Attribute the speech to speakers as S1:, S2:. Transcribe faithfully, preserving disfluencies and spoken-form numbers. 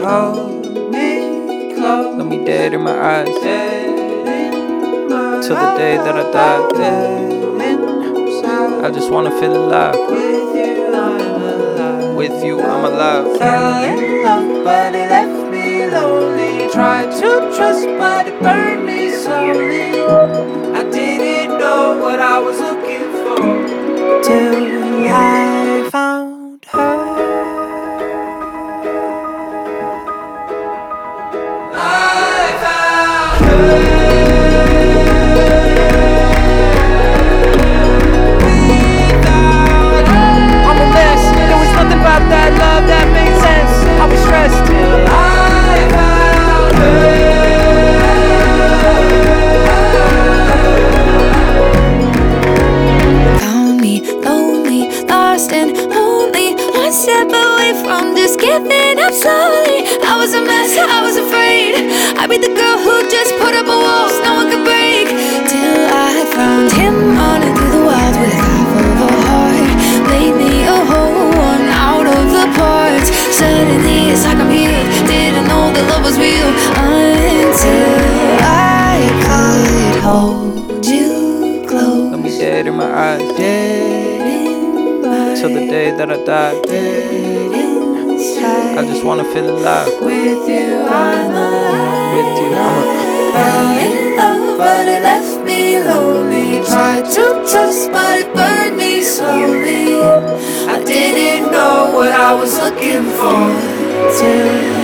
S1: hold me close.
S2: Let me dead in my eyes,
S1: Dead in my
S2: till the day that I die.
S1: Dead inside.
S2: I just wanna feel alive.
S1: With you I'm alive.
S2: With you I'm alive.
S1: Fell in love but it left me lonely. Tried to trust but it burned me slowly. I didn't know what I was looking for till I found her. I found her.
S3: Step away from this, giving up slowly. I was a mess, I was afraid. I'd be the girl who just put up a wall no one could break. Till I found him running through the wild with half of a heart. Made me a whole one out of the parts. Suddenly it's like I'm healed. Didn't know that love was real until I could hold you close.
S2: Let me dead in my eyes,
S3: Dead in my
S2: till the day that I die.
S3: dead inside.
S2: I just wanna feel alive.
S3: With you I'm alive.
S2: With you I'm alive.
S3: Fell in love but it left me lonely. Tried to trust but it burned me slowly. I didn't know what I was looking for till